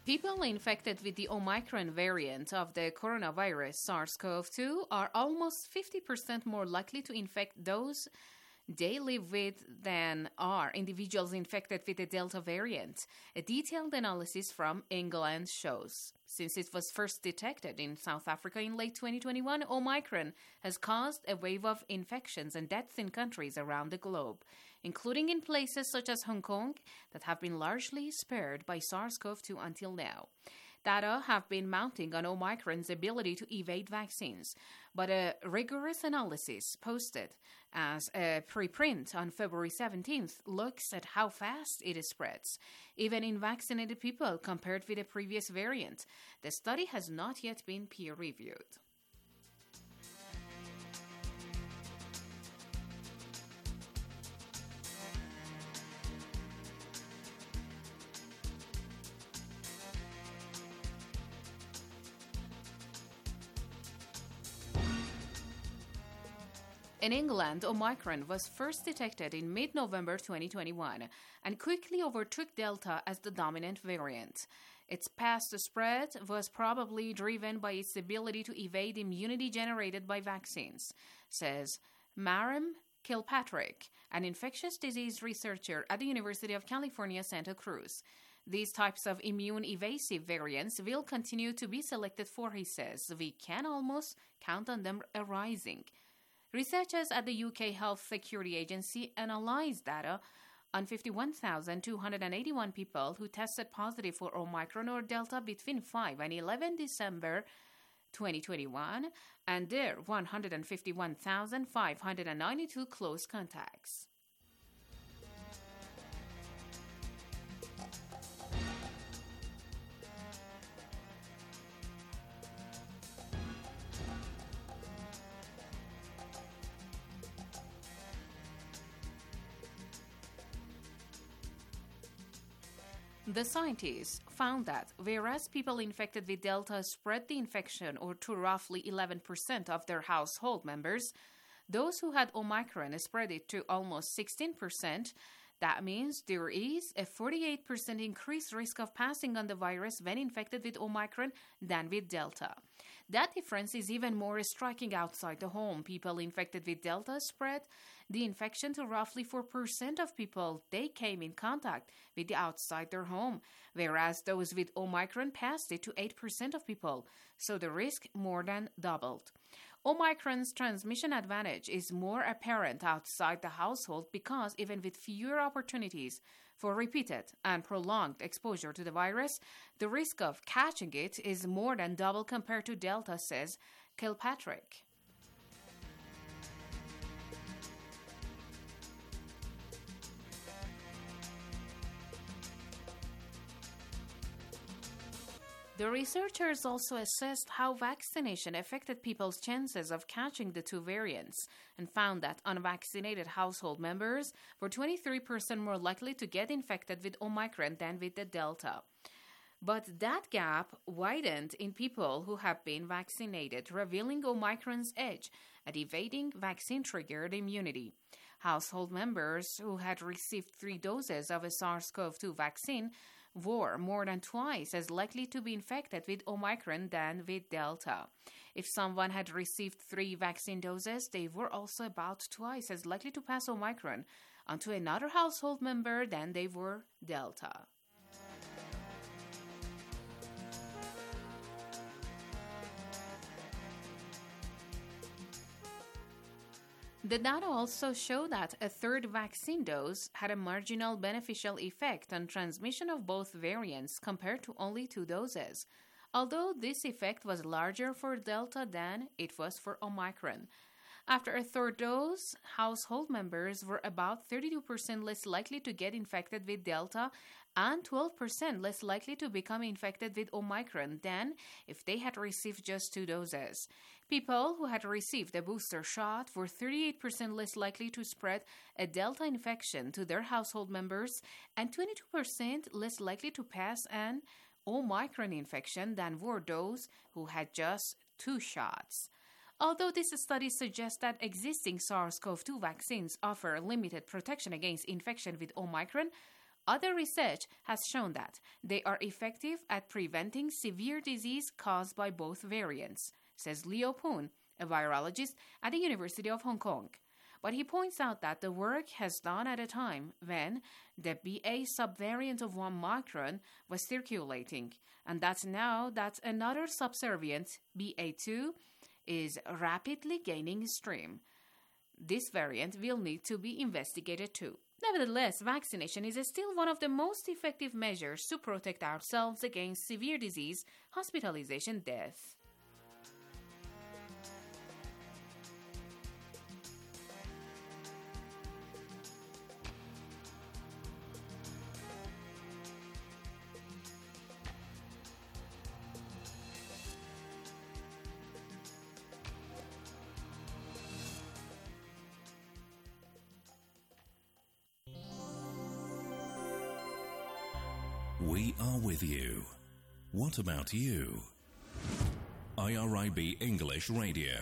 People infected with the Omicron variant of the coronavirus SARS-CoV-2 are almost 50% more likely to infect those they live with than are individuals infected with the Delta variant. A detailed analysis from England shows. Since it was first detected in South Africa in late 2021, Omicron has caused a wave of infections and deaths in countries around the globe, including in places such as Hong Kong that have been largely spared by SARS-CoV-2 until now. Data have been mounting on Omicron's ability to evade vaccines, but a rigorous analysis posted as a preprint on February 17th looks at how fast it spreads, even in vaccinated people compared with the previous variant. The study has not yet been peer-reviewed. In England, Omicron was first detected in mid-November 2021 and quickly overtook Delta as the dominant variant. Its fast spread was probably driven by its ability to evade immunity generated by vaccines, says Miriam Kilpatrick, an infectious disease researcher at the University of California, Santa Cruz. These types of immune-evasive variants will continue to be selected for, he says. We can almost count on them arising. Researchers at the UK Health Security Agency analysed data on 51,281 people who tested positive for Omicron or Delta between 5 and 11 December 2021 and their 151,592 close contacts. The scientists found that whereas people infected with Delta spread the infection or to roughly 11% of their household members, those who had Omicron spread it to almost 16%. That means there is a 48% increased risk of passing on the virus when infected with Omicron than with Delta. That difference is even more striking outside the home. People infected with Delta spread the infection to roughly 4% of people they came in contact with outside their home, whereas those with Omicron passed it to 8% of people, so the risk more than doubled. Omicron's transmission advantage is more apparent outside the household because even with fewer opportunities for repeated and prolonged exposure to the virus, the risk of catching it is more than double compared to Delta, says Kilpatrick. The researchers also assessed how vaccination affected people's chances of catching the two variants and found that unvaccinated household members were 23% more likely to get infected with Omicron than with the Delta. But that gap widened in people who have been vaccinated, revealing Omicron's edge at evading vaccine-triggered immunity. Household members who had received 3 doses of a SARS-CoV-2 vaccine were more than twice as likely to be infected with Omicron than with Delta. If someone had received 3 vaccine doses, they were also about twice as likely to pass Omicron onto another household member than they were Delta. The data also show that a third vaccine dose had a marginal beneficial effect on transmission of both variants compared to only 2 doses, although this effect was larger for Delta than it was for Omicron. After a third dose, household members were about 32% less likely to get infected with Delta and 12% less likely to become infected with Omicron than if they had received just 2 doses. People who had received a booster shot were 38% less likely to spread a Delta infection to their household members and 22% less likely to pass an Omicron infection than were those who had just 2 shots. Although this study suggests that existing SARS-CoV-2 vaccines offer limited protection against infection with Omicron, Other research has shown that they are effective at preventing severe disease caused by both variants, says Leo Poon, a virologist at the University of Hong Kong. But he points out that the work has done at a time when the BA subvariant of Omicron was circulating, and that now that another subvariant, BA2, is rapidly gaining steam. This variant will need to be investigated too. Nevertheless, vaccination is still one of the most effective measures to protect ourselves against severe disease, hospitalization, death. We are with you. What about you? IRIB English Radio.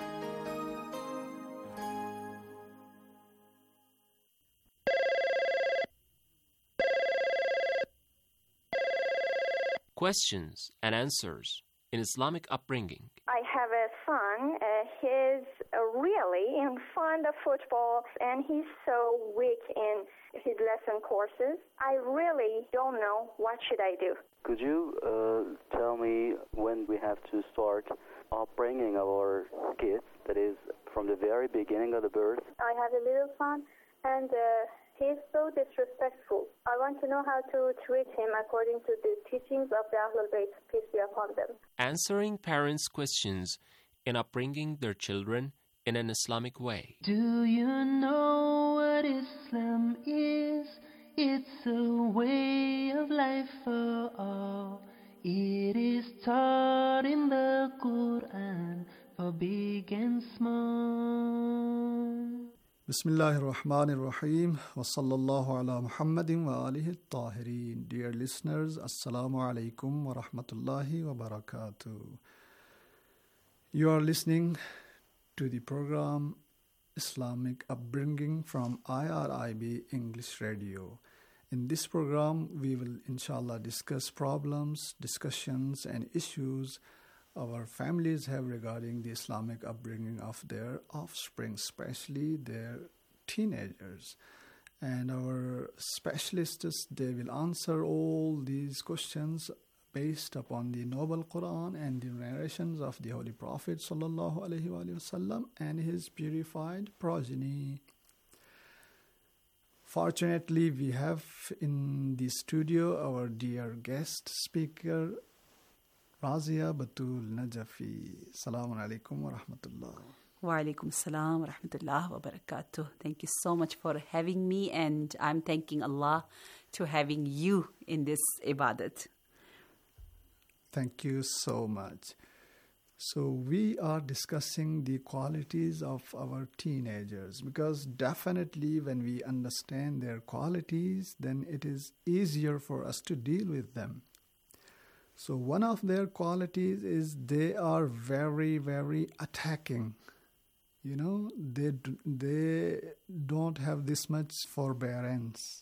Questions and answers in Islamic upbringing. I have a son. He's really fond of football, and he's so weak in his lesson courses. I really don't know what should I do. Could you tell me when we have to start upbringing our kids, that is, from the very beginning of the birth? I have a little son, and he's so disrespectful. I want to know how to treat him according to the teachings of the Ahlul Bayt, peace be upon them. Answering parents' questions in upbringing their children in an Islamic way. Do you know what Islam is? It's a way of life for all. It is taught in the Quran for big and small. Bismillahir Rahmanir Rahim wa sallallahu ala Muhammadin wa alihi at-tahirin. Dear listeners, Assalamu alaikum wa rahmatullahi wa barakatuh. You are listening to the program Islamic Upbringing from IRIB English Radio. In this program, we will inshallah discuss problems, discussions and issues our families have regarding the Islamic upbringing of their offspring, especially their teenagers. And our specialists, they will answer all these questions based upon the Noble Quran and the narrations of the Holy Prophet sallallahu alaihi wasallam and his purified progeny. Fortunately, we have in the studio our dear guest speaker, Razia Batul Najafi. Assalamu alaikum wa rahmatullah. Wa alaikum assalam wa rahmatullah wa barakatuh. Thank you so much for having me, and I'm thanking Allah to having you in this ibadat. Thank you so much. So we are discussing the qualities of our teenagers, because definitely when we understand their qualities, then it is easier for us to deal with them. So one of their qualities is they are very, very attacking. You know, they don't have this much forbearance.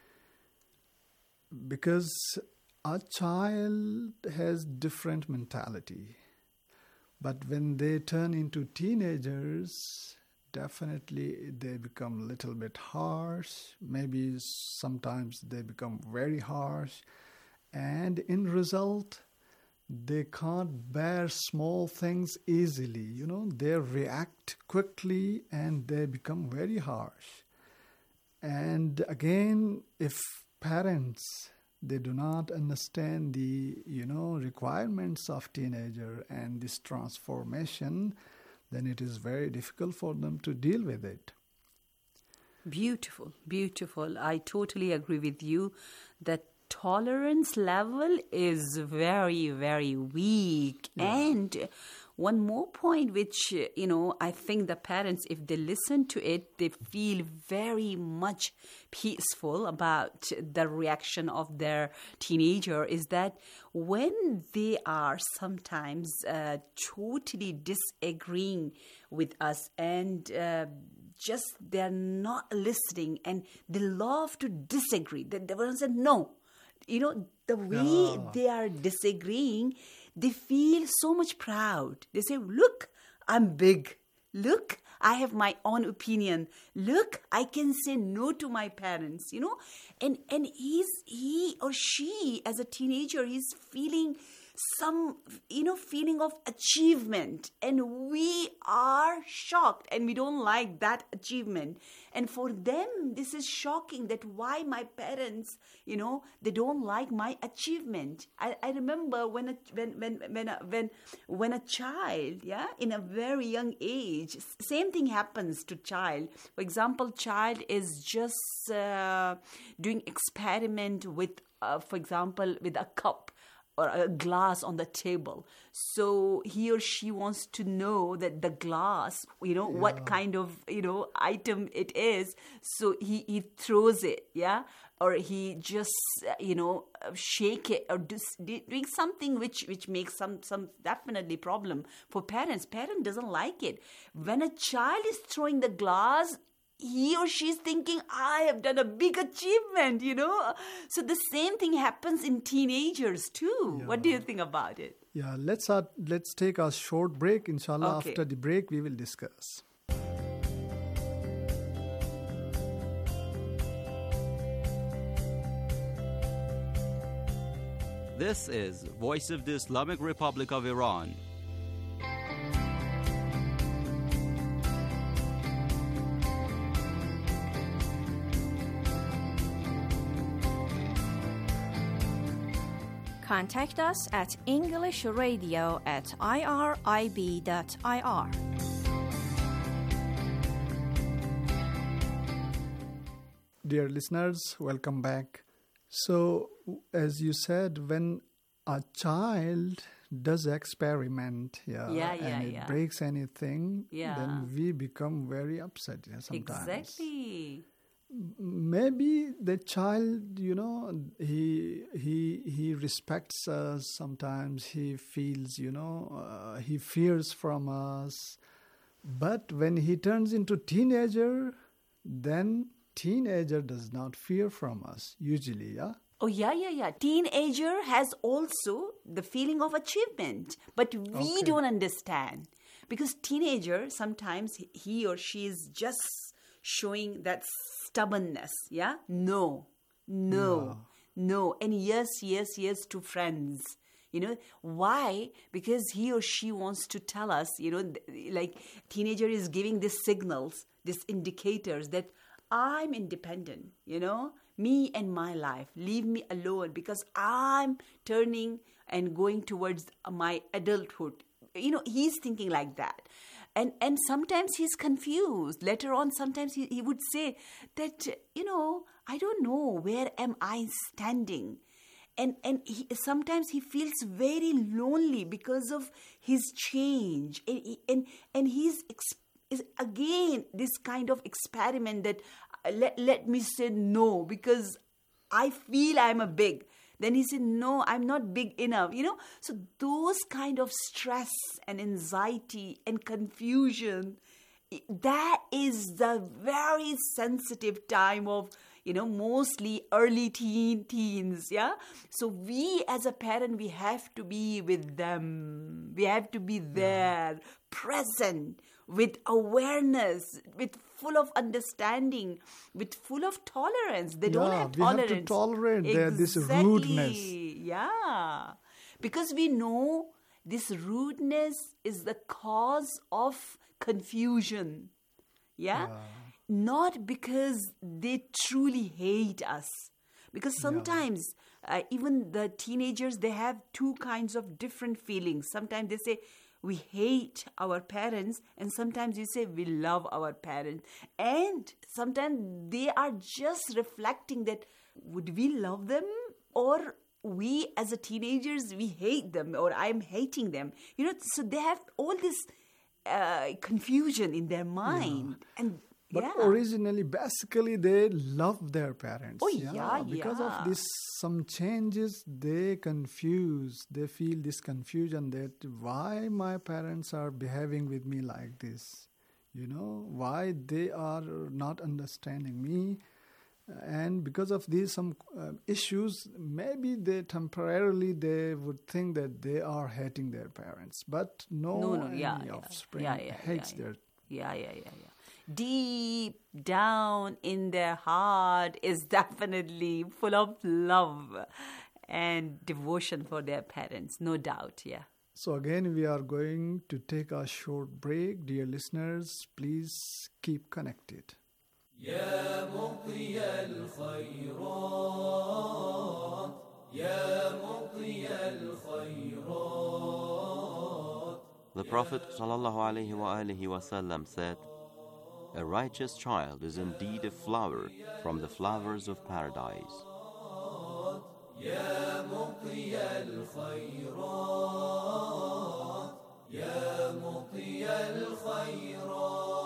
Because a child has different mentality. But when they turn into teenagers, definitely they become a little bit harsh. Maybe sometimes they become very harsh. And in result, they can't bear small things easily. You know, they react quickly and they become very harsh. And again, if parents, they do not understand the, requirements of teenager and this transformation, then it is very difficult for them to deal with it. Beautiful, beautiful. I totally agree with you that tolerance level is very, very weak. Yeah. And one more point which, I think the parents, if they listen to it, they feel very much peaceful about the reaction of their teenager, is that when they are sometimes totally disagreeing with us and they're not listening, and they love to disagree. They want to say no. The way they are disagreeing, they feel so much proud. They say, look, I'm big. Look, I have my own opinion. Look, I can say no to my parents, And he or she, as a teenager, he's feeling some, feeling of achievement. And we are shocked and we don't like that achievement. And for them, this is shocking that why my parents, they don't like my achievement. I remember when a child, in a very young age, same thing happens to child. For example, child is just doing experiment with, for example, with a cup or a glass on the table. So he or she wants to know that the glass, what kind of, item it is. So he throws it, or he just, shake it, or doing something which makes some definitely problem for parents. Parent doesn't like it. When a child is throwing the glass, he or she is thinking, I have done a big achievement, So the same thing happens in teenagers too. Yeah. What do you think about it? Yeah, let's take a short break. Inshallah, okay. After the break, we will discuss. This is Voice of the Islamic Republic of Iran. Contact us at englishradio@irib.ir. Dear listeners, welcome back. So, as you said, when a child does experiment, it breaks anything, then we become very upset sometimes. Exactly. Maybe the child, he respects us. Sometimes he feels, he fears from us. But when he turns into teenager, then teenager does not fear from us, usually, Oh, yeah. Teenager has also the feeling of achievement, but we don't understand. Because teenager, sometimes he or she is just showing that stubbornness, No. And yes to friends. Why? Because he or she wants to tell us, like teenager is giving these signals, these indicators that I'm independent, me and my life, leave me alone because I'm turning and going towards my adulthood. He's thinking like that. And sometimes he's confused. Later on, sometimes he would say that, I don't know, where am I standing? And sometimes he feels very lonely because of his change. And he's again this kind of experiment that let me say no because I feel I'm a big. Then he said, no, I'm not big enough, So those kind of stress and anxiety and confusion, that is the very sensitive time of, mostly early teens, So we as a parent, we have to be with them. We have to be there, present, with awareness, with full of understanding, with full of tolerance. They don't have tolerance. We have to tolerate this rudeness. Yeah. Because we know this rudeness is the cause of confusion. Yeah. Not because they truly hate us. Because sometimes even the teenagers, they have two kinds of different feelings. Sometimes they say, we hate our parents, and sometimes you say we love our parents. And sometimes they are just reflecting that, would we love them? Or we as a teenagers, we hate them, or I'm hating them. So they have all this confusion in their mind. But originally, basically, they love their parents. Because of this, some changes, they feel this confusion that why my parents are behaving with me like this. why they are not understanding me. And because of these some issues, maybe they temporarily they would think that they are hating their parents, but offspring hates their. Yeah. Deep down in their heart is definitely full of love and devotion for their parents, no doubt. Yeah. So again, we are going to take a short break. Dear listeners, please keep connected. يا مطي الخيرات يا مطي الخيرات. The Prophet ﷺ said, "A righteous child is indeed a flower from the flowers of paradise." يا مطي الخيرات يا مطي الخيرات.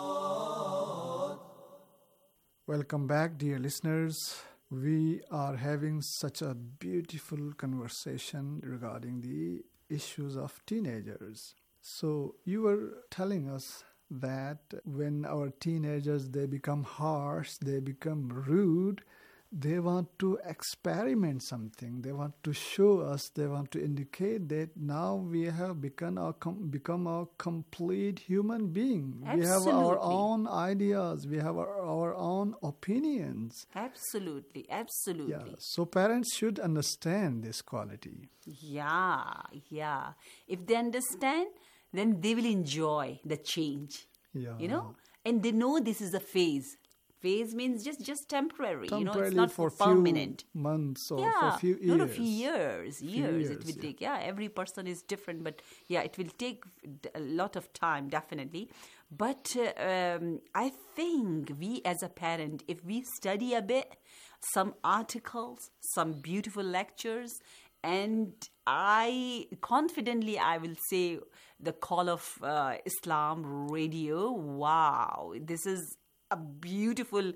Welcome back, dear listeners. We are having such a beautiful conversation regarding the issues of teenagers. So you were telling us that when our teenagers, they become harsh, they become rude, they want to experiment something. They want to show us, they want to indicate that now we have become a complete human being. Absolutely. We have our own ideas. We have our own opinions. Absolutely. Yeah. So parents should understand this quality. Yeah. If they understand, then they will enjoy the change. Yeah. And they know this is a phase. Phase means just temporary. It's not for permanent. Few months or for a few years. Not a few years. It will take. Yeah, every person is different, but it will take a lot of time, definitely. But I think we as a parent, if we study a bit, some articles, some beautiful lectures, and I will say the Call of Islam radio. Wow, this is a beautiful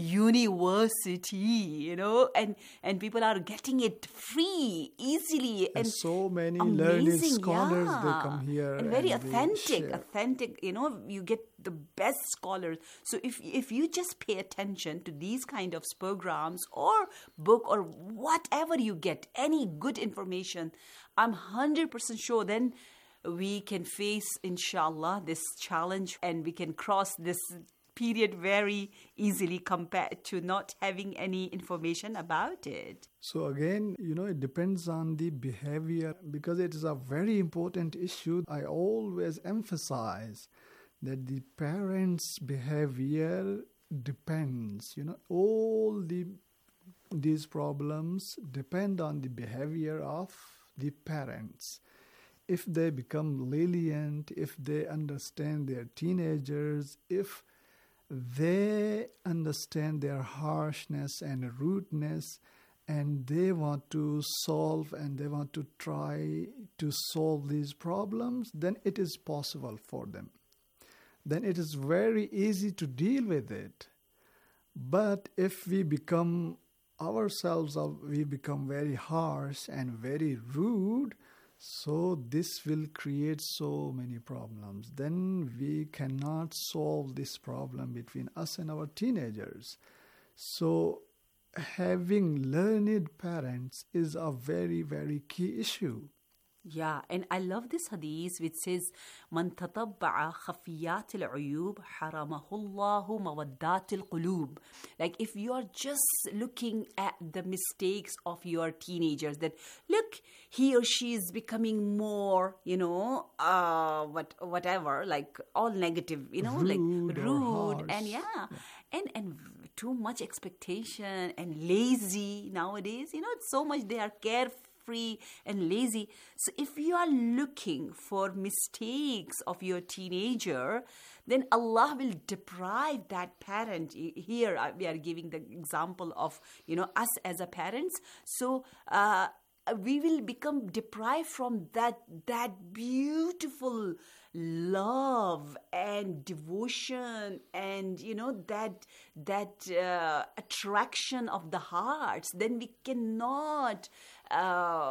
university, and people are getting it free, easily. And so many amazing, learned scholars, they come here. And very authentic, you get the best scholars. So if you just pay attention to these kind of programs or book or whatever you get, any good information, I'm 100% sure then we can face, inshallah, this challenge and we can cross this period very easily compared to not having any information about it. So again, it depends on the behavior because it is a very important issue. I always emphasize that the parents' behavior depends. All these problems depend on the behavior of the parents. If they become lenient, if they understand their teenagers, if they understand their harshness and rudeness, and they want to solve and they want to try to solve these problems, then it is possible for them. Then it is very easy to deal with it. But if we become very harsh and very rude, so this will create so many problems. Then we cannot solve this problem between us and our teenagers. So having learned parents is a very, very key issue. Yeah, and I love this hadith which says, "Man tatabba'a khafiyat al-uyub haramahu Allahu mawaddat al-qulub." Like if you are just looking at the mistakes of your teenagers, that look, he or she is becoming more, whatever, like all negative, rude and and too much expectation and lazy nowadays. It's so much they are carefree and lazy. So if you are looking for mistakes of your teenager, then Allah will deprive that parent. Here we are giving the example of, us as a parents. So we will become deprived from that beautiful love and devotion and that attraction of the hearts. Then we cannot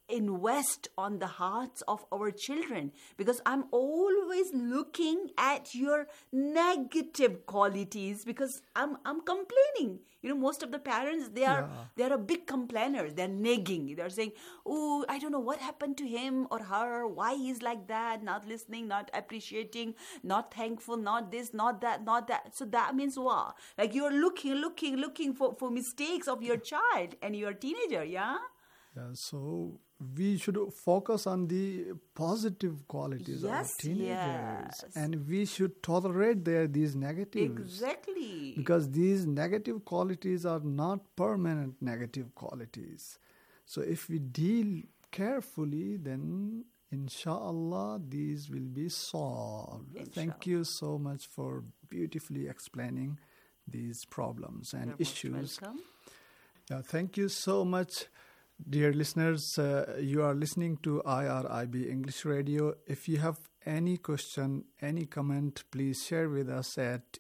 invest on the hearts of our children, because I'm always looking at your negative qualities, because I'm complaining. Most of the parents, they are a big complainer. They're nagging. They're saying, oh, I don't know what happened to him or her, why he's like that, not listening, not appreciating, not thankful, not this, not that, not that. So that means what? Like you're looking for mistakes of your child and your teenager, yeah? Yeah, so we should focus on the positive qualities of teenagers, and we should tolerate these negatives. Exactly. Because these negative qualities are not permanent negative qualities. So if we deal carefully, then inshallah these will be solved. Inshallah. Thank you so much for beautifully explaining these problems and issues. Welcome. Yeah, thank you so much. Dear listeners, you are listening to IRIB English Radio. If you have any question, any comment, please share with us at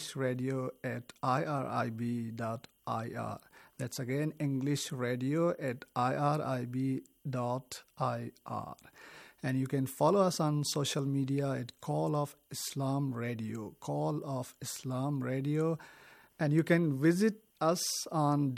englishradio@irib.ir. That's again englishradio@irib.ir. And you can follow us on social media at Call of Islam Radio. Call of Islam Radio. And you can visit us on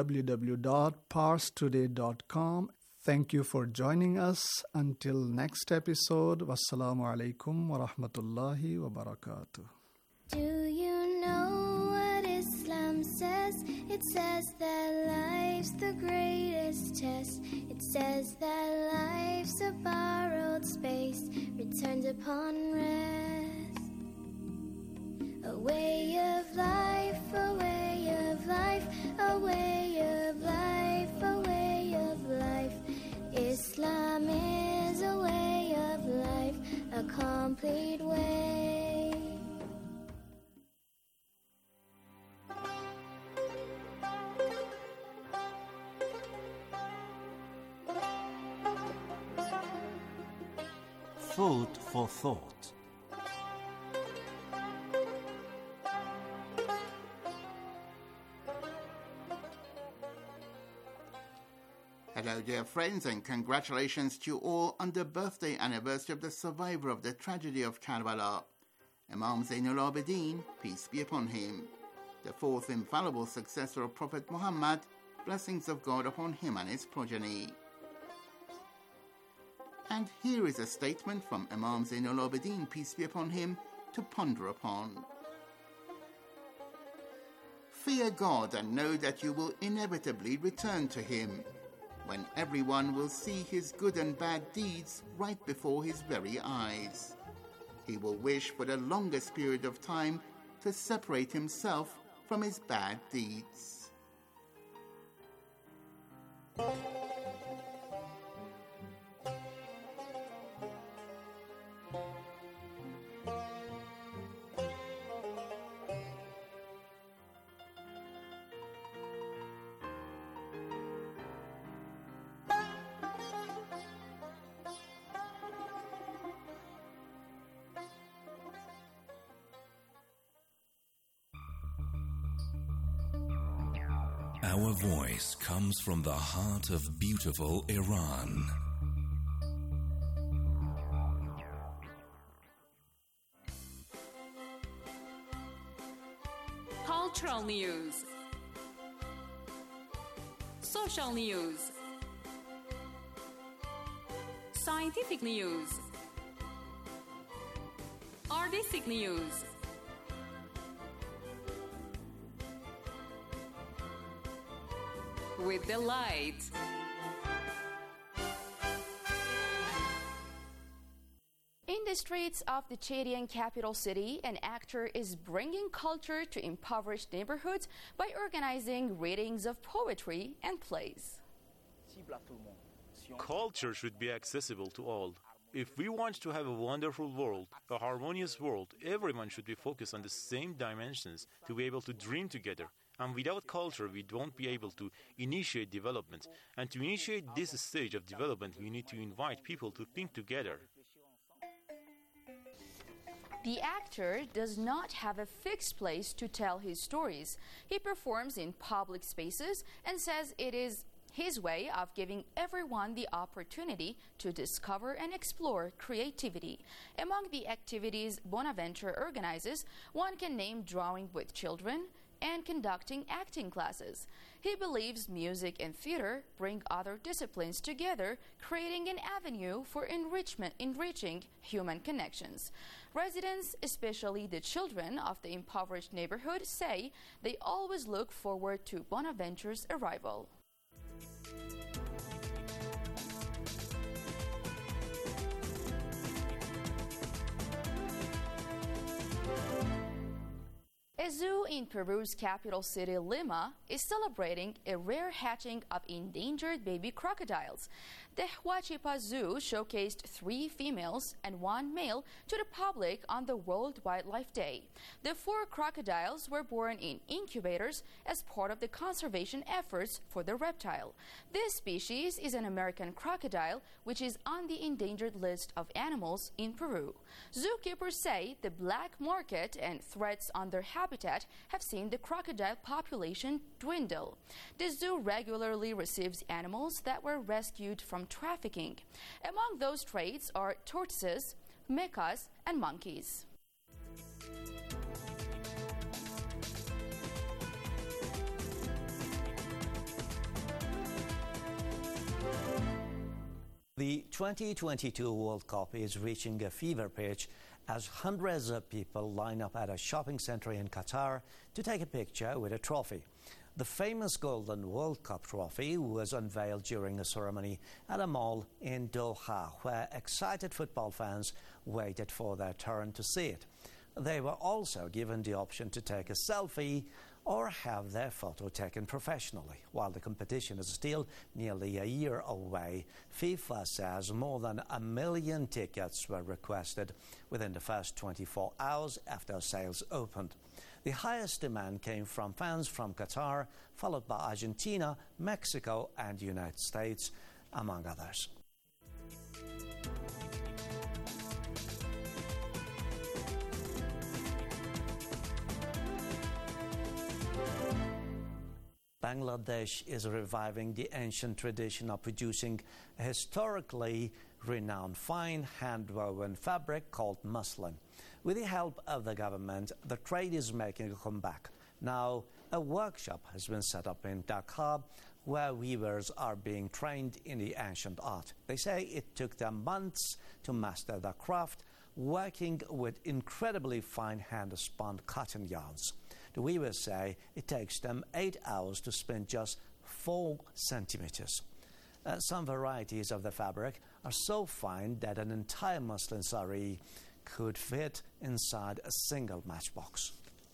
www.parstoday.com. Thank you for joining us. Until next episode, wassalamu alaikum wa rahmatullahi wa barakatuh. Do you know what Islam says? It says that life's the greatest test. It says that life's a borrowed space, returned upon rest. A way of life, a way of life, a way of life, a way of life. Islam is a way of life, a complete way. Food for thought. Hello dear friends, and congratulations to you all on the birthday anniversary of the survivor of the tragedy of Karbala, Imam Zainul Abidin, peace be upon him, the fourth infallible successor of Prophet Muhammad, blessings of God upon him and his progeny. And here is a statement from Imam Zainul Abidin, peace be upon him, to ponder upon. Fear God and know that you will inevitably return to him, when everyone will see his good and bad deeds right before his very eyes. He will wish for the longest period of time to separate himself from his bad deeds. Our voice comes from the heart of beautiful Iran. Cultural news, social news, scientific news, artistic news, with delight. In the streets of the Chadian capital city, an actor is bringing culture to impoverished neighborhoods by organizing readings of poetry and plays. Culture should be accessible to all. If we want to have a wonderful world, a harmonious world, everyone should be focused on the same dimensions to be able to dream together. And without culture, we won't be able to initiate development. And to initiate this stage of development, we need to invite people to think together. The actor does not have a fixed place to tell his stories. He performs in public spaces and says it is his way of giving everyone the opportunity to discover and explore creativity. Among the activities Bonaventure organizes, one can name drawing with children and conducting acting classes. He believes music and theater bring other disciplines together, creating an avenue for enriching human connections. Residents, especially the children of the impoverished neighborhood, say they always look forward to Bonaventure's arrival. A zoo in Peru's capital city, Lima, is celebrating a rare hatching of endangered baby crocodiles. The Huachipa Zoo showcased 3 females and 1 male to the public on the World Wildlife Day. The 4 crocodiles were born in incubators as part of the conservation efforts for the reptile. This species is an American crocodile, which is on the endangered list of animals in Peru. Zookeepers say the black market and threats on their habitat have seen the crocodile population dwindle. The zoo regularly receives animals that were rescued from trafficking. Among those traits are tortoises, mecas, and monkeys. The 2022 World Cup is reaching a fever pitch as hundreds of people line up at a shopping center in Qatar to take a picture with a trophy. The famous Golden World Cup trophy was unveiled during a ceremony at a mall in Doha, where excited football fans waited for their turn to see it. They were also given the option to take a selfie or have their photo taken professionally. While the competition is still nearly a year away, FIFA says more than 1 million tickets were requested within the first 24 hours after sales opened. The highest demand came from fans from Qatar, followed by Argentina, Mexico, and the United States, among others. Bangladesh is reviving the ancient tradition of producing a historically renowned fine hand-woven fabric called muslin. With the help of the government, the trade is making a comeback. Now, a workshop has been set up in Dhaka where weavers are being trained in the ancient art. They say it took them months to master the craft, working with incredibly fine hand-spun cotton yarns. The weavers say it takes them 8 hours to spin just 4 centimeters. Some varieties of the fabric are so fine that an entire muslin sari could fit inside a single matchbox.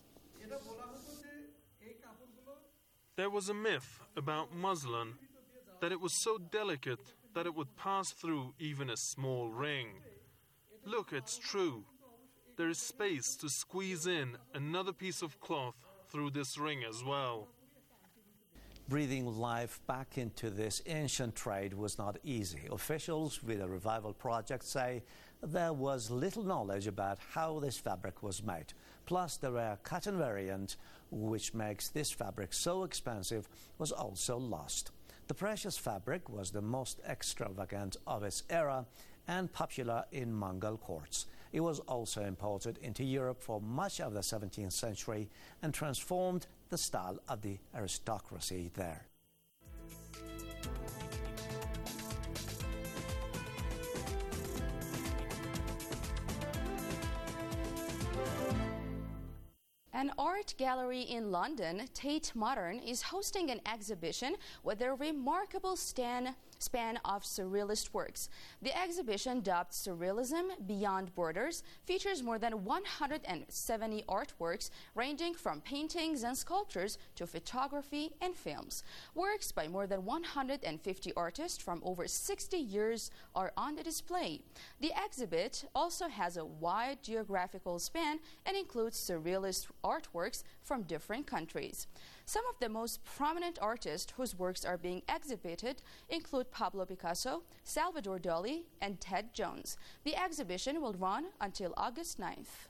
There was a myth about muslin that it was so delicate that it would pass through even a small ring. Look, it's true. There is space to squeeze in another piece of cloth through this ring as well. Breathing life back into this ancient trade was not easy. Officials with the Revival Project say there was little knowledge about how this fabric was made. Plus, the rare cotton variant, which makes this fabric so expensive, was also lost. The precious fabric was the most extravagant of its era and popular in Mongol courts. It was also imported into Europe for much of the 17th century and transformed the style of the aristocracy there. An art gallery in London, Tate Modern, is hosting an exhibition with a remarkable span of surrealist works. The exhibition, dubbed Surrealism Beyond Borders, features more than 170 artworks ranging from paintings and sculptures to photography and films. Works by more than 150 artists from over 60 years are on the display. The exhibit also has a wide geographical span and includes surrealist artworks from different countries. Some of the most prominent artists whose works are being exhibited include Pablo Picasso, Salvador Dali, and Ted Jones. The exhibition will run until August 9th.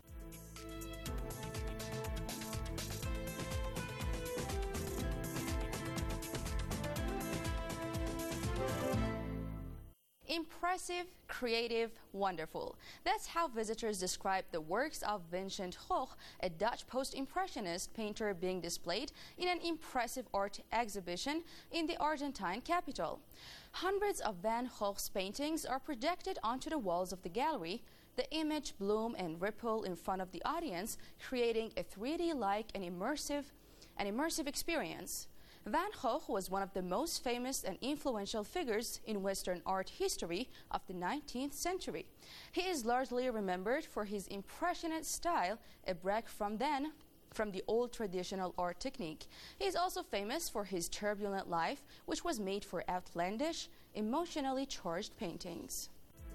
Impressive, creative, wonderful. That's how visitors describe the works of Vincent Gogh, a Dutch post-impressionist painter being displayed in an impressive art exhibition in the Argentine capital. Hundreds of Van Gogh's paintings are projected onto the walls of the gallery, the image bloom and ripple in front of the audience, creating a 3D-like and immersive experience. Van Gogh was one of the most famous and influential figures in Western art history of the 19th century. He is largely remembered for his impressionist style, a break from the old traditional art technique. He is also famous for his turbulent life, which was made for outlandish, emotionally charged paintings.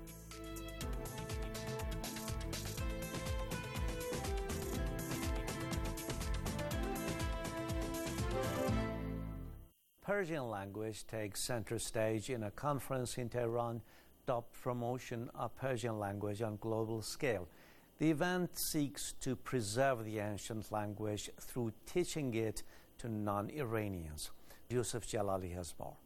Persian language takes center stage in a conference in Tehran dubbed Promotion of Persian Language on Global Scale. The event seeks to preserve the ancient language through teaching it to non-Iranians. Yusuf Jalali has more.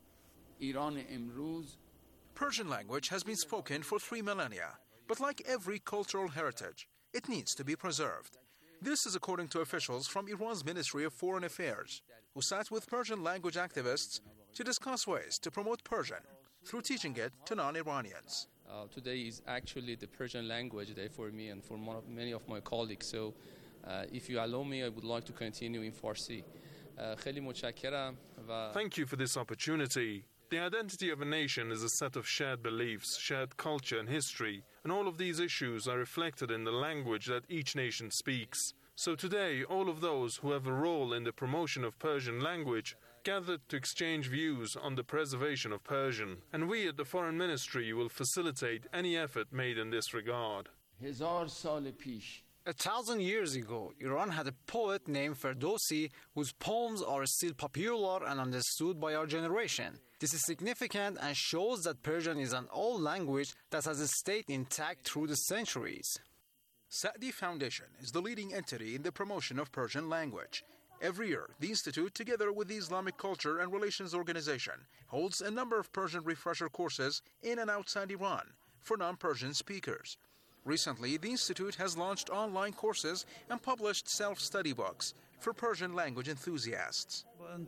Persian language has been spoken for 3 millennia, but like every cultural heritage, it needs to be preserved. This is according to officials from Iran's Ministry of Foreign Affairs, who sat with Persian language activists to discuss ways to promote Persian through teaching it to non-Iranians. Today is actually the Persian language day for me and for many of my colleagues. So if you allow me, I would like to continue in Farsi. Thank you for this opportunity. The identity of a nation is a set of shared beliefs, shared culture and history, and all of these issues are reflected in the language that each nation speaks. So today, all of those who have a role in the promotion of Persian language gathered to exchange views on the preservation of Persian, and we at the Foreign Ministry will facilitate any effort made in this regard. 1,000 years ago, Iran had a poet named Ferdowsi whose poems are still popular and understood by our generation. This is significant and shows that Persian is an old language that has stayed intact through the centuries. Sa'di Foundation is the leading entity in the promotion of Persian language. Every year, the Institute, together with the Islamic Culture and Relations Organization, holds a number of Persian refresher courses in and outside Iran for non-Persian speakers. Recently, the Institute has launched online courses and published self-study books for Persian language enthusiasts.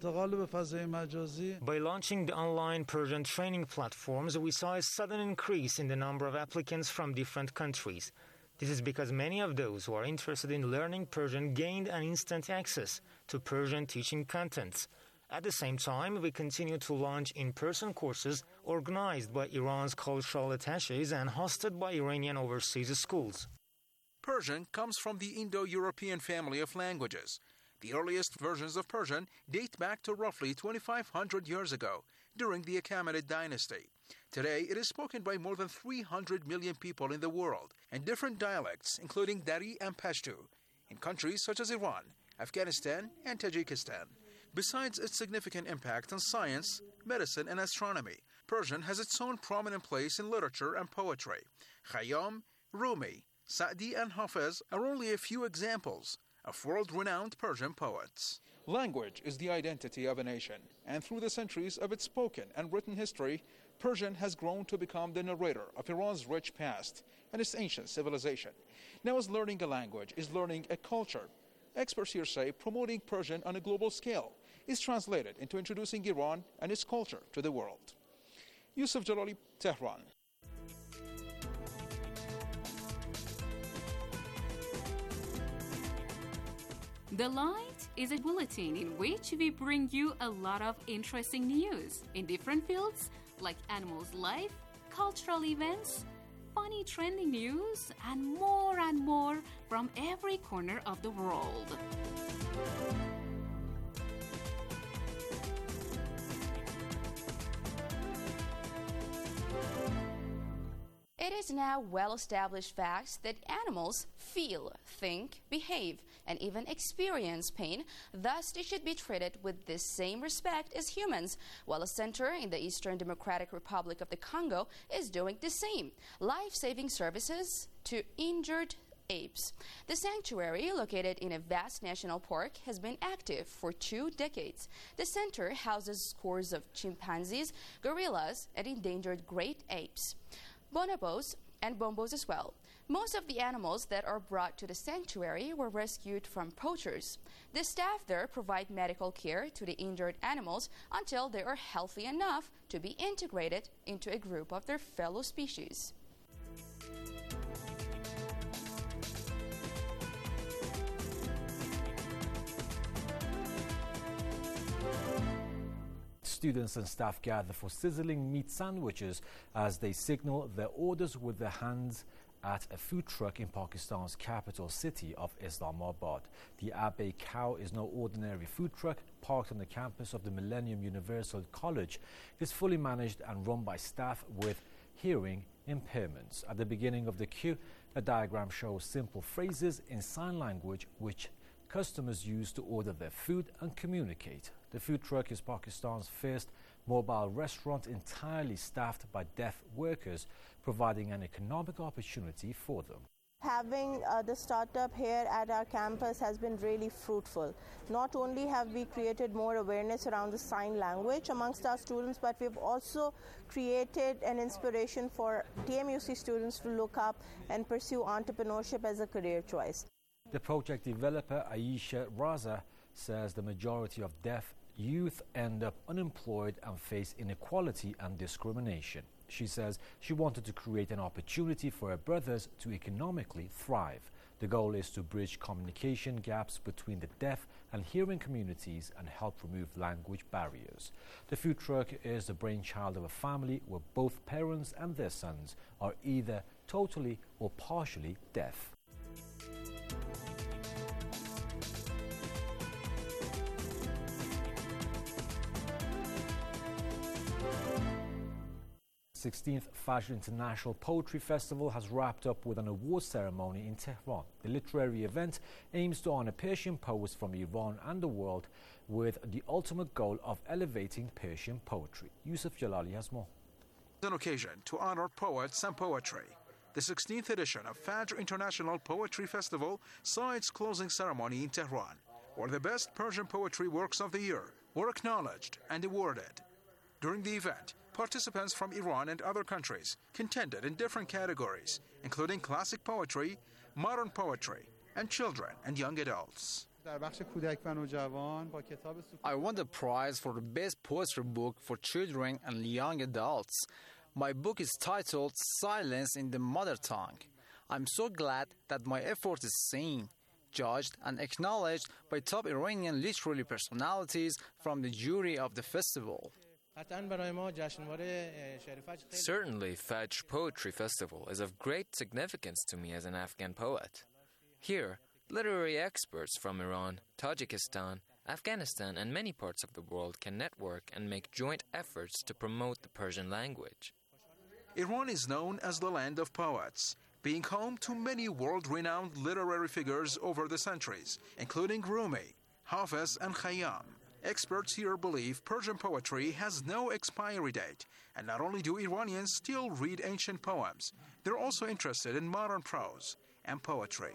By launching the online Persian training platforms, we saw a sudden increase in the number of applicants from different countries. This is because many of those who are interested in learning Persian gained an instant access to Persian teaching contents. At the same time, we continue to launch in-person courses organized by Iran's cultural attachés and hosted by Iranian overseas schools. Persian comes from the Indo-European family of languages. The earliest versions of Persian date back to roughly 2,500 years ago, during the Achaemenid dynasty. Today, it is spoken by more than 300 million people in the world, and different dialects, including Dari and Pashto, in countries such as Iran, Afghanistan, and Tajikistan. Besides its significant impact on science, medicine, and astronomy, Persian has its own prominent place in literature and poetry. Khayyam, Rumi, Sa'di, and Hafiz are only a few examples of world-renowned Persian poets. Language is the identity of a nation, and through the centuries of its spoken and written history, Persian has grown to become the narrator of Iran's rich past and its ancient civilization. Now, as learning a language is learning a culture, experts here say promoting Persian on a global scale is translated into introducing Iran and its culture to the world. Yusuf Jalali, Tehran. The Light is a bulletin in which we bring you a lot of interesting news in different fields like animals' life, cultural events, funny trending news, and more from every corner of the world. It is now well-established fact that animals feel, think, behave, and even experience pain. Thus, they should be treated with the same respect as humans, while a center in the Eastern Democratic Republic of the Congo is doing the same. Life-saving services to injured apes. The sanctuary, located in a vast national park, has been active for 2 decades. The center houses scores of chimpanzees, gorillas, and endangered great apes, bonobos, and bombos as well. Most of the animals that are brought to the sanctuary were rescued from poachers. The staff there provide medical care to the injured animals until they are healthy enough to be integrated into a group of their fellow species. Students and staff gather for sizzling meat sandwiches as they signal their orders with their hands at a food truck in Pakistan's capital city of Islamabad. The Abbey Cow is no ordinary food truck. Parked on the campus of the Millennium Universal College, it is fully managed and run by staff with hearing impairments. At the beginning of the queue, a diagram shows simple phrases in sign language which customers use to order their food and communicate. The food truck is Pakistan's first mobile restaurant entirely staffed by deaf workers, providing an economic opportunity for them. Having the startup here at our campus has been really fruitful. Not only have we created more awareness around the sign language amongst our students, but we've also created an inspiration for TMUC students to look up and pursue entrepreneurship as a career choice. The project developer Aisha Raza says the majority of deaf youth end up unemployed and face inequality and discrimination. She says she wanted to create an opportunity for her brothers to economically thrive. The goal is to bridge communication gaps between the deaf and hearing communities and help remove language barriers. The food truck is the brainchild of a family where both parents and their sons are either totally or partially deaf. The 16th Fajr International Poetry Festival has wrapped up with an award ceremony in Tehran. The literary event aims to honor Persian poets from Iran and the world with the ultimate goal of elevating Persian poetry. Yusuf Jalali has more. It's an occasion to honor poets and poetry. The 16th edition of Fajr International Poetry Festival saw its closing ceremony in Tehran, where the best Persian poetry works of the year were acknowledged and awarded. During the event, participants from Iran and other countries contended in different categories, including classic poetry, modern poetry, and children and young adults. I won the prize for the best poetry book for children and young adults. My book is titled Silence in the Mother Tongue. I'm so glad that my effort is seen, judged, and acknowledged by top Iranian literary personalities from the jury of the festival. Certainly, Fajr Poetry Festival is of great significance to me as an Afghan poet. Here, literary experts from Iran, Tajikistan, Afghanistan, and many parts of the world can network and make joint efforts to promote the Persian language. Iran is known as the land of poets, being home to many world-renowned literary figures over the centuries, including Rumi, Hafiz, and Khayyam. Experts here believe Persian poetry has no expiry date, and not only do Iranians still read ancient poems, they're also interested in modern prose and poetry.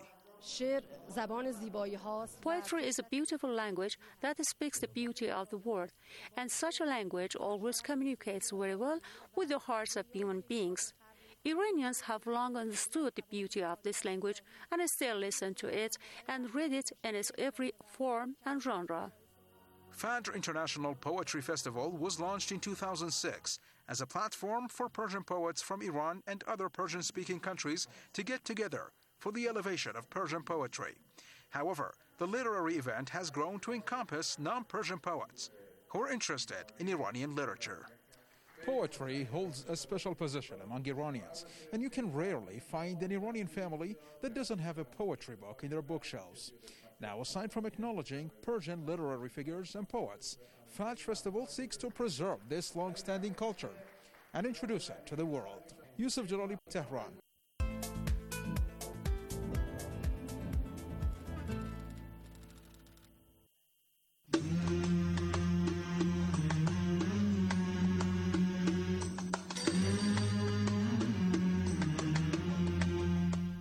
Poetry is a beautiful language that speaks the beauty of the world, and such a language always communicates very well with the hearts of human beings. Iranians have long understood the beauty of this language and still listen to it and read it in its every form and genre. Fajr International Poetry Festival was launched in 2006 as a platform for Persian poets from Iran and other Persian-speaking countries to get together for the elevation of Persian poetry. However, the literary event has grown to encompass non-Persian poets who are interested in Iranian literature. Poetry holds a special position among Iranians, and you can rarely find an Iranian family that doesn't have a poetry book in their bookshelves. Now, aside from acknowledging Persian literary figures and poets, Fajr Festival seeks to preserve this long-standing culture and introduce it to the world. Yusuf Jalali, Tehran.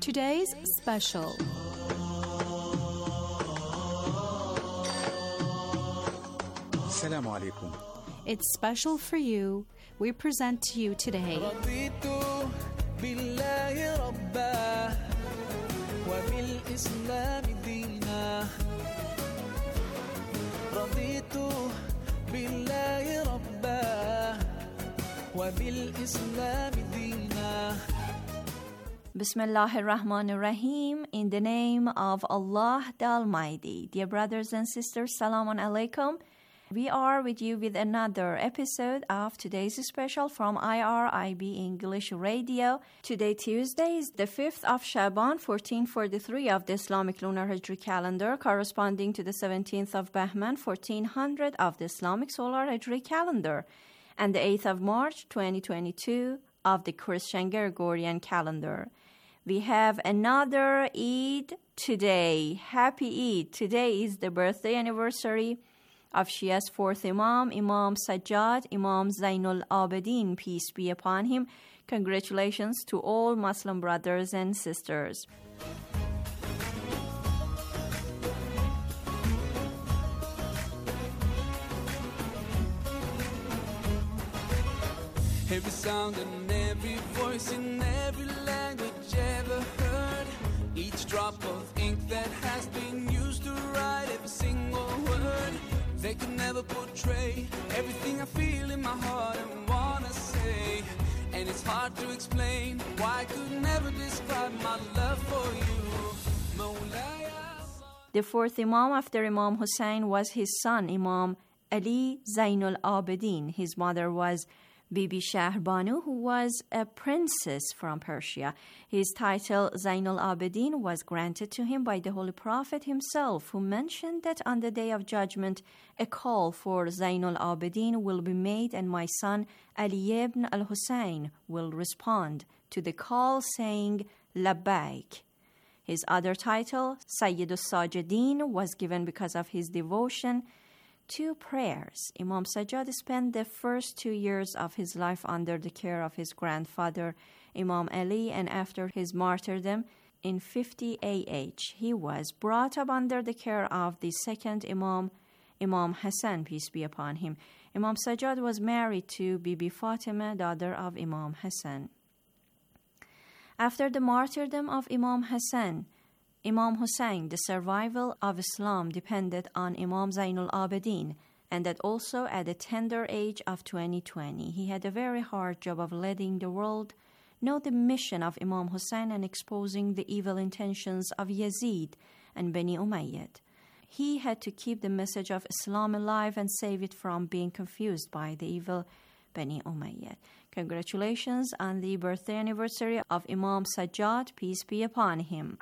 Today's special. Assalamu alaikum. It's special for you. We present to you today. Bismillahir Rahmanir Rahim. In the name of Allah the Almighty. Dear brothers and sisters, Salamun Alaikum. We are with you with another episode of today's special from IRIB English Radio. Today, Tuesday, is the 5th of Shaban, 1443 of the Islamic Lunar Hijri calendar, corresponding to the 17th of Bahman, 1400 of the Islamic Solar Hijri calendar, and the 8th of March, 2022 of the Christian Gregorian calendar. We have another Eid today. Happy Eid. Today is the birthday anniversary of Shia's fourth Imam, Imam Sajjad, Imam Zainul Abidin, peace be upon him. Congratulations to all Muslim brothers and sisters. Every sound and every voice in every language ever heard. Each drop of ink that has been used to write every single word. They could never portray everything I feel in my heart and wanna say. And it's hard to explain why I could never describe my love for you. Mawlaya. The fourth Imam after Imam Hussein was his son, Imam Ali Zainul Abidin. His mother was Bibi Shahrbanu, who was a princess from Persia. His title Zainul Abidin was granted to him by the Holy Prophet himself, who mentioned that on the Day of Judgment, a call for Zainul Abidin will be made and my son Ali ibn al-Hussein will respond to the call saying, Labbaik. His other title, Sayyidus Sajidin, was given because of his devotion to prayers. Imam Sajjad spent the first 2 years of his life under the care of his grandfather, Imam Ali, and after his martyrdom in 50 AH, he was brought up under the care of the second Imam, Imam Hassan, peace be upon him. Imam Sajjad was married to Bibi Fatima, daughter of Imam Hassan. After the martyrdom of Imam Hassan, Imam Hussein, the survival of Islam depended on Imam Zainul Abidin, and that also at the tender age of 20. He had a very hard job of letting the world know the mission of Imam Hussein and exposing the evil intentions of Yazid and Bani Umayyad. He had to keep the message of Islam alive and save it from being confused by the evil Bani Umayyad. Congratulations on the birthday anniversary of Imam Sajjad, peace be upon him.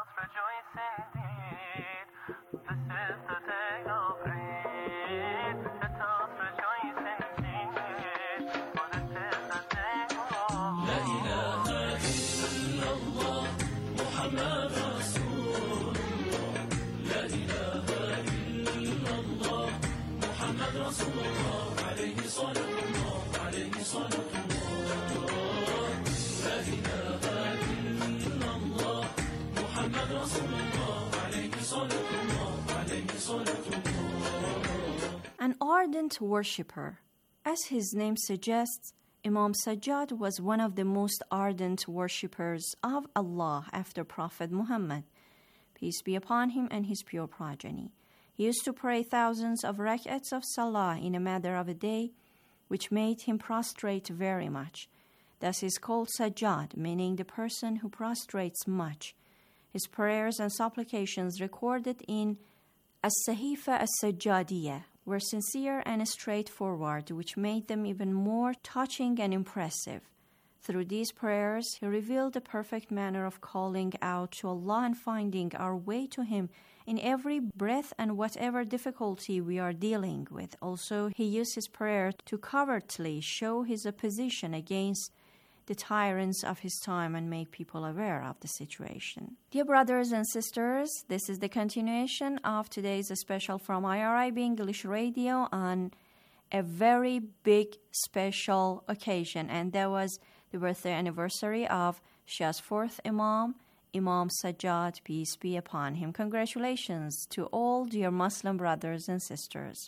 An ardent worshipper. As his name suggests, Imam Sajjad was one of the most ardent worshippers of Allah after Prophet Muhammad, peace be upon him and his pure progeny. He used to pray thousands of rak'ats of salah in a matter of a day, which made him prostrate very much. Thus he is called Sajjad, meaning the person who prostrates much. His prayers and supplications recorded in As-Sahifa As-Sajjadiyah were sincere and straightforward, which made them even more touching and impressive. Through these prayers, he revealed the perfect manner of calling out to Allah and finding our way to Him in every breath and whatever difficulty we are dealing with. Also, he used his prayer to covertly show his opposition against the tyrants of his time and make people aware of the situation. Dear brothers and sisters, this is the continuation of today's special from IRIB English Radio on a very big special occasion, and that was the birthday anniversary of Shia's fourth Imam, Imam Sajjad, peace be upon him. Congratulations to all dear Muslim brothers and sisters.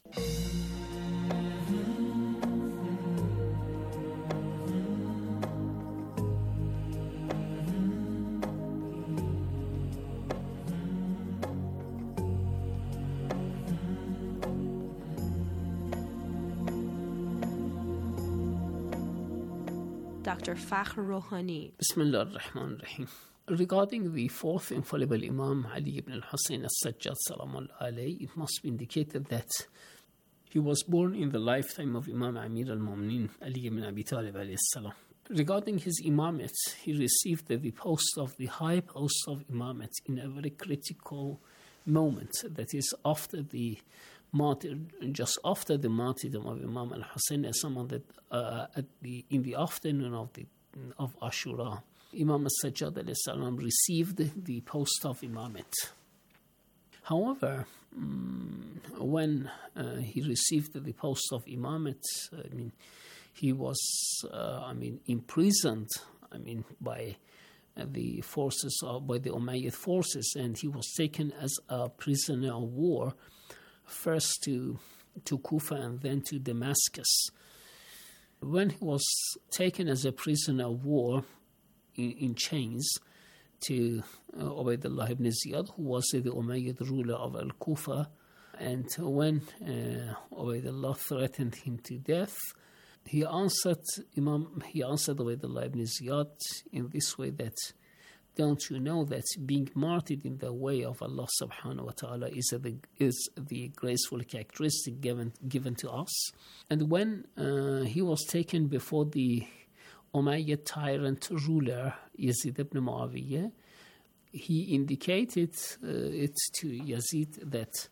Dr. Fakhr Rouhani. Bismillah ar-Rahman ar-Rahim. Regarding the fourth infallible Imam, Ali ibn al-Hussein al-Sajjad salamullah alayhi, it must be indicated that he was born in the lifetime of Imam Amir al-Mu'minin, Ali ibn Abi Talib alayhi salam. Regarding his imamate, he received the post of the high post of imamate in a very critical moment, that is after the just after the martyrdom of Imam al-Hussein, as someone that in the afternoon of Ashura, Imam al-Sajjad alayhi salam received the post of imamate. However, when he received the post of imamate, he was imprisoned by the forces by the Umayyad forces, and he was taken as a prisoner of war, first to Kufa and then to Damascus. When he was taken as a prisoner of war in chains to Ubaydullah ibn Ziyad, who was the Umayyad ruler of Al-Kufa, and when Ubaydullah threatened him to death, he answered Ubaydullah ibn Ziyad in this way, that don't you know that being martyred in the way of Allah subhanahu wa ta'ala is the graceful characteristic given to us? And when he was taken before the Umayyad tyrant ruler Yazid ibn Muawiyah, he indicated it to Yazid that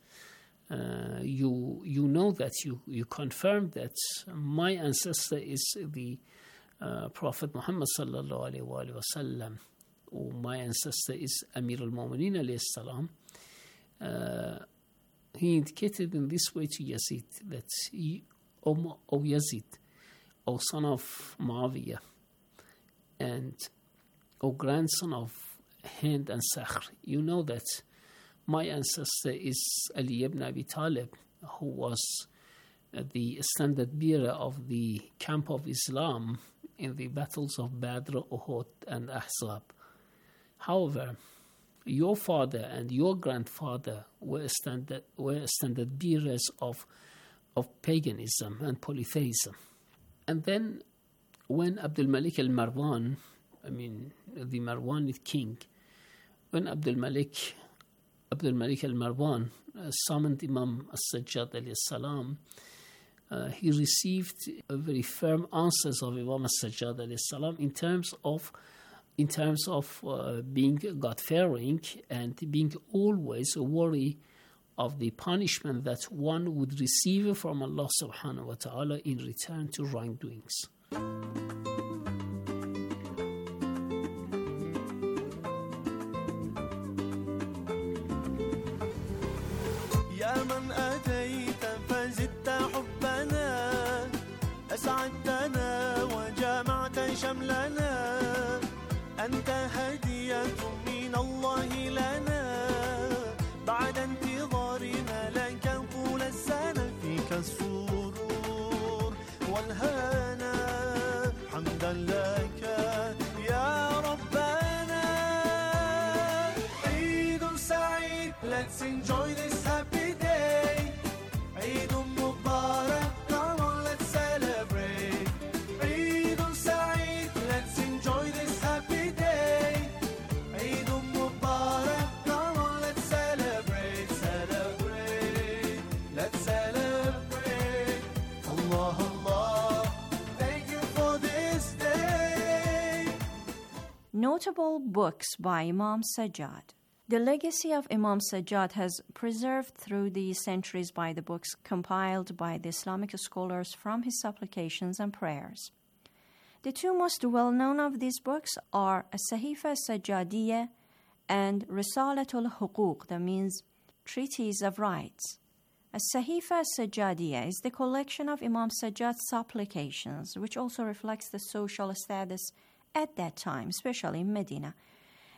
you know that you confirmed that my ancestor is the Prophet Muhammad sallallahu alaihi wasallam, or my ancestor is Amir al-Mu'minin alayhi salam. He indicated in this way to Yazid that, O Yazid, O son of Muawiyah, and O grandson of Hind and Sakhr, you know that my ancestor is Ali ibn Abi Talib, who was the standard bearer of the camp of Islam in the battles of Badr, Uhud, and Ahzab. However, your father and your grandfather were standard bearers of paganism and polytheism. And then when Abdul Malik al-Marwan, the Marwanid king, when Abdul Malik al-Marwan summoned Imam al-Sajjad alayhi salam, he received very firm answers of Imam al-Sajjad alayhi salam in terms of being God-fearing and being always worry of the punishment that one would receive from Allah subhanahu wa ta'ala in return to wrongdoings. أنت هدية من الله لنا بعد انتظارنا لك طول السنة فيك السرور والهنا حمدا لك يا ربنا عيد سعيد. Let's enjoy this happy day. عيد مبارك. Come on, let's celebrate. عيد سعيد. Let's enjoy this happy day. عيد مبارك. Come on, let's celebrate. Celebrate. Let's celebrate. Allah, Allah. Thank you for this day. Notable books by Imam Sajjad. The legacy of Imam Sajjad has preserved through the centuries by the books compiled by the Islamic scholars from his supplications and prayers. The two most well-known of these books are As-Sahifa Sajjadiyya and Risalatul Huquq, that means Treatise of Rights. As-Sahifa Sajjadiyya is the collection of Imam Sajjad's supplications, which also reflects the social status at that time, especially in Medina.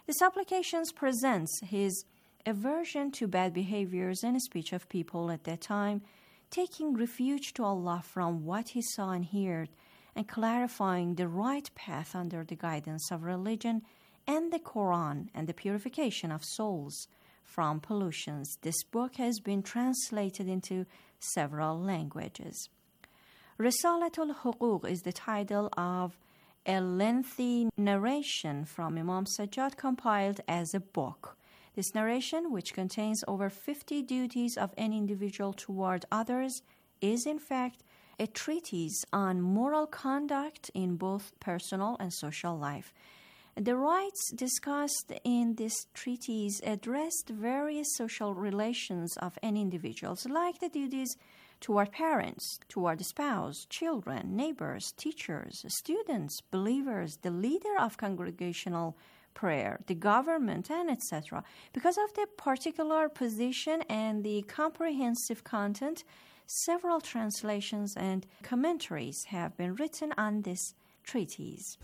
The supplications presents his aversion to bad behaviors and speech of people at that time, taking refuge to Allah from what he saw and heard, and clarifying the right path under the guidance of religion and the Quran and the purification of souls from pollutions. This book has been translated into several languages. Risalatul Huquq is the title of a lengthy narration from Imam Sajjad compiled as a book. This narration, which contains over 50 duties of an individual toward others, is in fact a treatise on moral conduct in both personal and social life. The rights discussed in this treatise addressed various social relations of an individual, like the duties toward parents, toward the spouse, children, neighbors, teachers, students, believers, the leader of congregational prayer, the government, and etc. Because of the particular position and the comprehensive content, several translations and commentaries have been written on this treatise.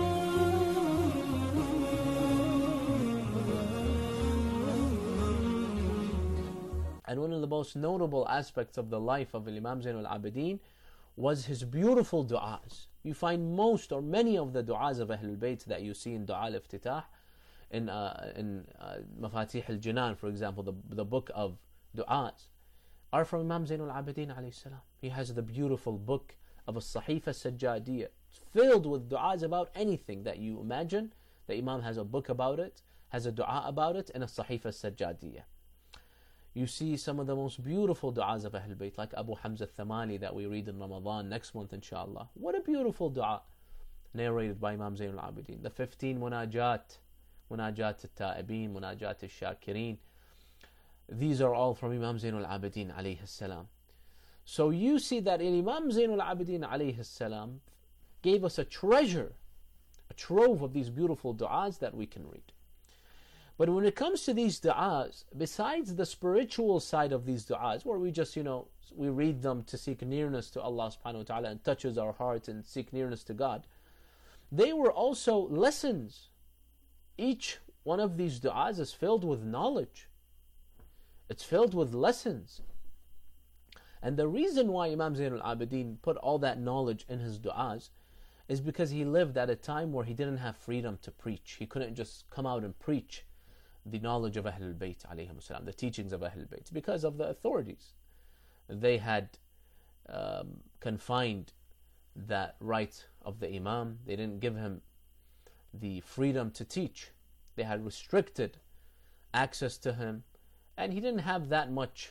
And one of the most notable aspects of the life of Imam Zain al-Abidin was his beautiful du'as. You find most or many of the du'as of Ahlul Bayt that you see in Du'a al-Iftitah, in Mafatih al-Jinan, for example, the book of du'as, are from Imam Zain al-Abidin alayhi salam. He has the beautiful book of As-Sahifa Sajjadiyah. It's filled with du'as about anything that you imagine. The Imam has a book about it, has a du'a about it, and a Sahifa Sajjadiyah. You see some of the most beautiful du'as of Ahlul Bayt, like Abu Hamza al-Thamali that we read in Ramadan next month, inshallah. What a beautiful du'a, narrated by Imam Zain al-Abidin. The 15 munajat al-ta'ibin, munajat al-shakirin. These are all from Imam Zain al-Abidin alayhi salam. So you see that Imam Zain al-Abidin alayhi salam gave us a treasure, a trove of these beautiful du'as that we can read. But when it comes to these du'as, besides the spiritual side of these du'as, where we just, we read them to seek nearness to Allah subhanahu wa ta'ala and touches our heart and seek nearness to God, they were also lessons. Each one of these du'as is filled with knowledge. It's filled with lessons. And the reason why Imam Zain al-Abidin put all that knowledge in his du'as is because he lived at a time where he didn't have freedom to preach. He couldn't just come out and preach the knowledge of Ahlul Bayt alayhim salam, the teachings of Ahlul Bayt, because of the authorities. They had confined that right of the Imam. They didn't give him the freedom to teach. They had restricted access to him, and he didn't have that much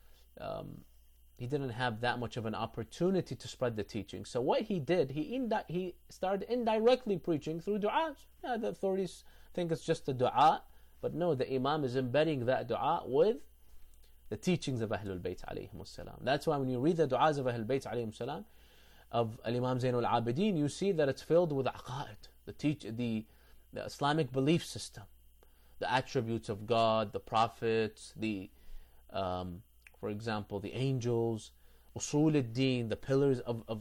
of an opportunity to spread the teaching. So what he did, he started indirectly preaching through du'as. Yeah, the authorities think it's just a du'a, but no, the Imam is embedding that du'a with the teachings of Ahlul Bayt alayhim salam. That's why when you read the du'as of Ahlul Bayt alayhim salam, of Imam Zain al-Abidin, you see that it's filled with aqa'id, the Islamic belief system, the attributes of God, the prophets, for example, the angels, usul ad-din, the pillars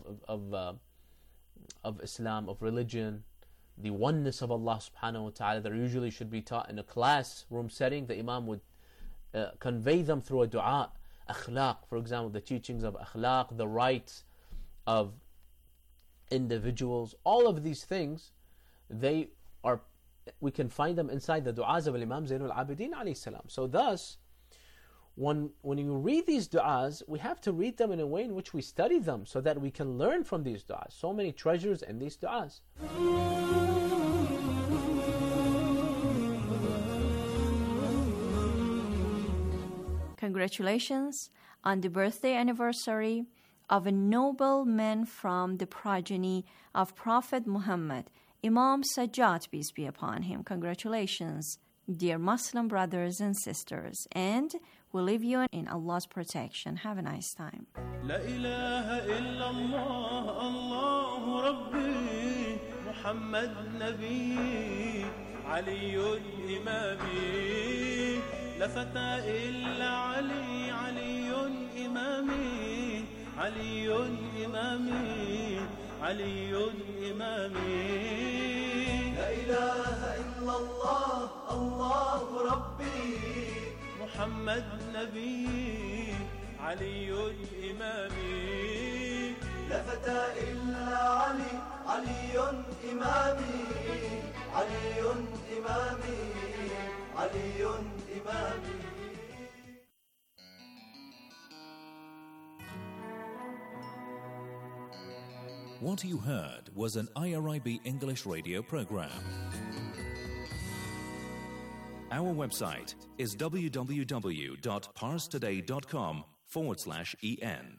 of Islam, of religion, the oneness of Allah subhanahu wa ta'ala that usually should be taught in a classroom setting. The Imam would convey them through a du'a. Akhlaq, for example, the teachings of akhlaq, the rights of individuals, all of these things, we can find them inside the du'as of Imam Zain al-Abidin alayhi salam. So thus, when you read these du'as, we have to read them in a way in which we study them so that we can learn from these du'as. So many treasures in these du'as. Congratulations on the birthday anniversary of a noble man from the progeny of Prophet Muhammad, Imam Sajjad, peace be upon him. Congratulations, dear Muslim brothers and sisters, and we'll leave you in Allah's protection. Have a nice time. La ilaha illallah, Allahu Rabbi, Muhammad Nabi, Aliyun Imami, La fata illa Ali, Aliyun Imami, Aliyun Imami, Aliyun Imami. La ilaha illallah. محمد نبي علي إمامي لا فتى إلا علي علي إمامي علي إمامي علي إمامي. What you heard was an IRIB English radio program. Our website is www.parstoday.com/en.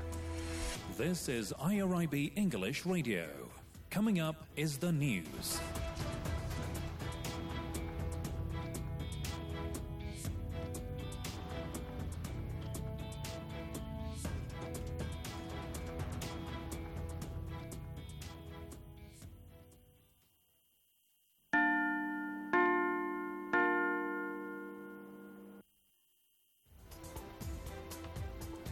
This is IRIB English Radio. Coming up is the news.